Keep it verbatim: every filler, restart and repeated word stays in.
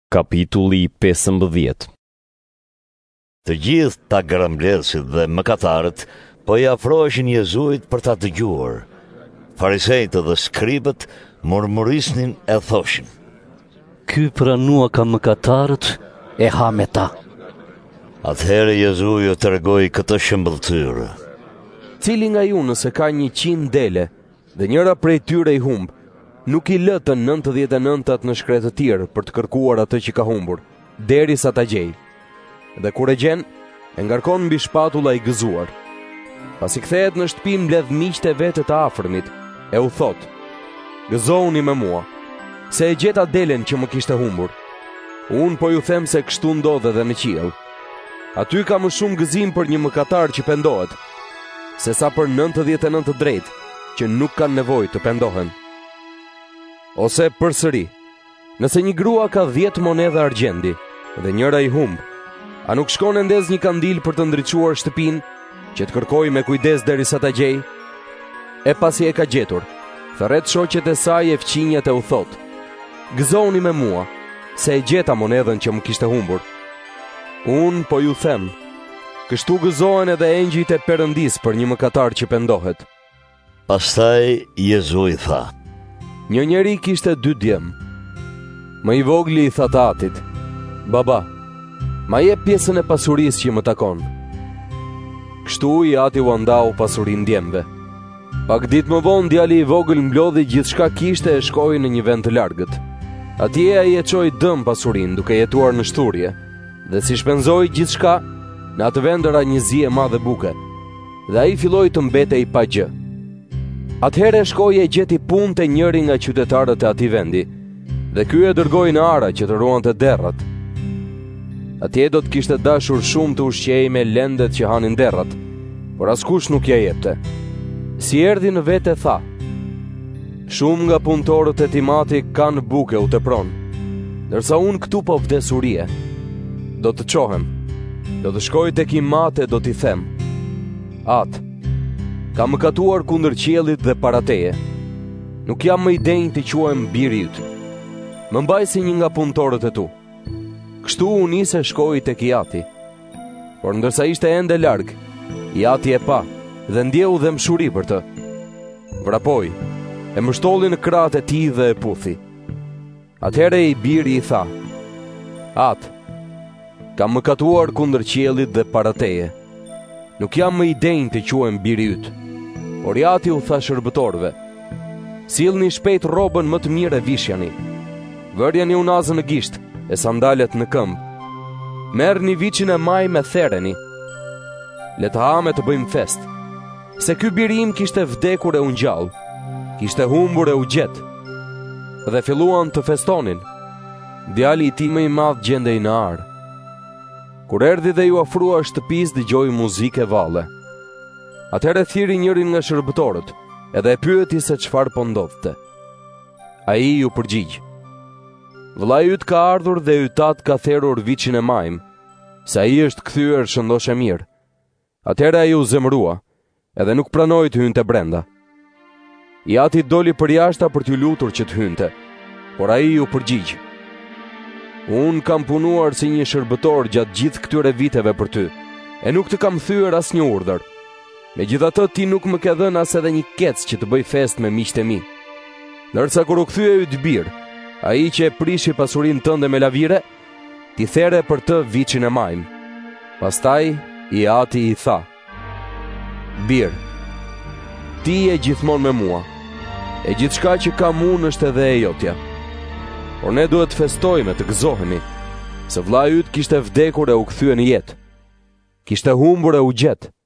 Kapitulli pesëmbëdhjetë. Të gjithë ta gramblesit dhe mëkatarët po i afroheshin Jezuit për ta dëgjuar. Farisejt dhe skribët murmurisnin e thoshin: Ky pranua ka mëkatarët e ha me ta. Atëherë Jezu ju tregoi këtë shëmbëlltyrë: Cili nga ju nëse ka një qind dele dhe njëra prej tyre i humb, nuk i lë të nëntëdhjetë e nëntat në shkretë të tjerë për të kërkuar atë që ka humbur, derisa ta gjej. Dhe kur e gjen, e ngarkon mbi shpatulla i gëzuar. Pasi kthehet në shtëpi, mbledh miqtë e vet të afërmit, e u thot: Gëzohuni me mua, se e gjeta delen që më kishte humbur. Unë po ju them se kështu ndodh edhe në qiell. Aty ka më shumë gëzim për një mëkatar që pendohet, sesa për nëntëdhjetë e nëntë të drejtë që nuk kanë nevojë të pendohen. Ose përsëri, nëse një grua ka dhjetë monedha argjendi dhe njëra i humb, a nuk shkon e ndez një kandil për të ndriçuar shtëpinë, që të kërkoj me kujdes derisa ta gjej? E pasi e ka gjetur, thërret shoqet e saj e fqinjat e u thot: Gëzoni me mua, se e gjeta monedhën që më kishte humbur. Unë po ju them, kështu gëzohen edhe engjëjt e Perëndis për një mëkatar që pendohet. Pastaj Jezu i tha: Një njeri kishte dy djem. Më i vogli i tha të atit: Baba, ma jep pjesën e pasurisë që më takon. Kështu i ati u andau pasurinë djemve. Pak ditë më vonë djali i vogël mblodhi gjithçka kishte e shkoi në një vend të largët. Atje ai e çoi dëm pasurinë duke jetuar në shturje, dhe si shpenzoi gjithçka, në atë vend ra një zi e madhe buke, dhe ai filloi të mbetej pa gjë. Atëherë shkoi e gjeti punë te njëri nga qytetarët e atij vendi, dhe ky e dërgoi në ara që të ruante derrat. Atje do të kishte dashur shumë të ushqej me lendet që hanin derrat, por askush nuk ja jepte. Si erdhi në vete tha: Shumë nga punëtorët e timati kanë buke u tepron, ndërsa unë këtu po vdesurie. Do të çohem, do të shkoj tek imate, do t'i them: Atë, ka mëkatuar kundër qiellit dhe para teje. Nuk jam më i denjë të quhem biri yt. Më mbaj si një nga punëtorët e tu. Kështu u nise shkoi tek i ati. Por ndërsa ishte ende larg, i ati e pa dhe ndjeu dhe mshuri për të. Vrapoi, e mështolli në krahët e tij dhe e puthi. Atëherë i biri i tha: Atë, kam mëkatuar kundër qiellit dhe para teje. Nuk jam më i denjë të quhem biri yt. Por i ati u tha shërbëtorëve: Sillni shpejt rrobën më të mirë e vishjani. Vërjani unazën në gisht e sandalet në këmbë. Merrni viçin e maj me therreni. Le të hame të bëjmë fest, se ky biri im kishte vdekur e u ngjall, kishte humbur e u gjet. Dhe filluan të festonin. Djali i tij më i madh gjendej në ar. Kur erdhi dhe ju afrua shtëpisë, dëgjoi muzikë e valle. Atëherë thiri njërin nga shërbëtorët, edhe e pyeti se çfarë po ndodhte. Ai ju përgjigj: Vllai yt ka ardhur dhe ytat ka therrur viçin e majm, se ai është kthyer shëndosh e mirë. Atëherë ai u zemrua, edhe nuk pranoi të hynte brenda. I ati doli përjashta për t'ju lutur që të hynte, por ai ju përgjigj: Unë kam punuar si një shërbëtor gjatë gjithë këtyre viteve për ty, e nuk të kam thyer asnjë urdhër. Megjithatë ti nuk më ke dhënë as edhe një kec që të bëj fest me miqtë e mi. Ndërsa kur u kthye yt bir, ai që e prishi pasurinë tënde me lavire, ti there për të viçin e majm. Pastaj i ati i tha: Bir, ti je gjithmonë me mua, e gjithçka që kam unë është edhe e jotja. Por ne duhet të festojmë, të gëzohemi, se vllai yt kishte vdekur e u kthye në jetë. Kishte humbur e u gjet.